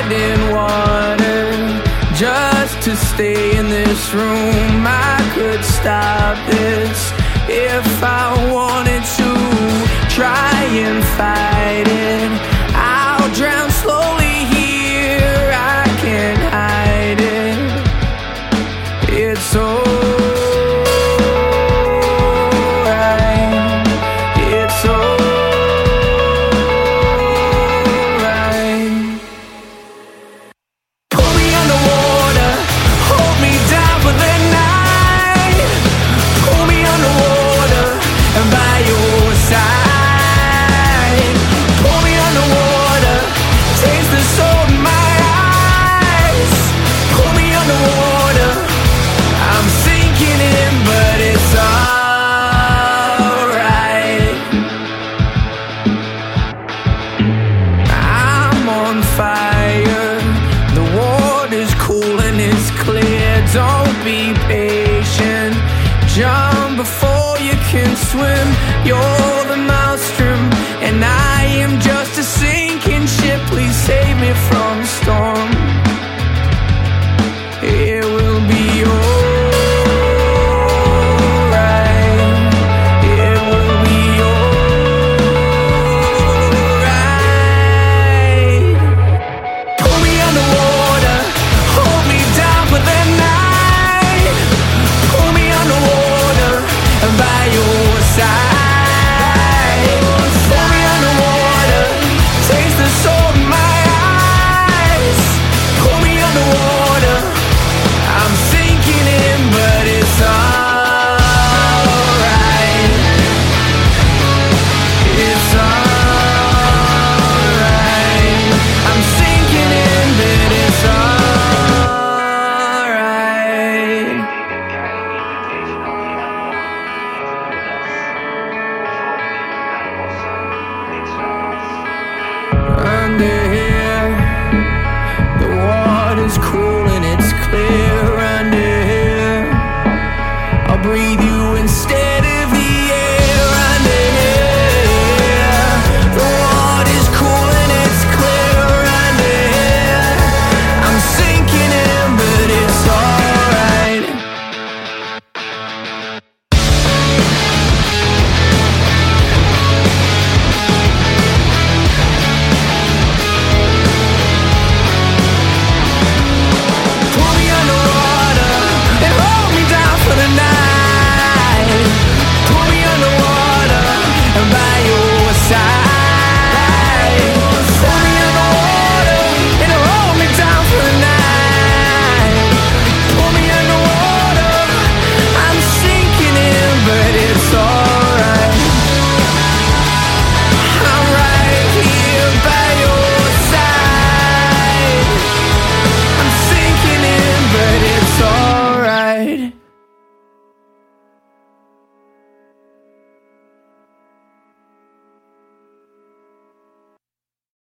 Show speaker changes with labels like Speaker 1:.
Speaker 1: in water just to stay in this room. I could stop this if I wanted to. Try and fight it, I'll drown slowly here. I can't hide it. It's alright. It's alright. Pull me underwater, hold me down for the night. Pull me underwater and by your side. Pull me underwater, taste the salt in my eyes. Pull me underwater, I'm sinking in, but it's alright. I'm on fire, the water's cool and it's clear. Don't be patient, jump before you can swim. You're the maelstrom and I am just a sinking ship. Please save me from the storm.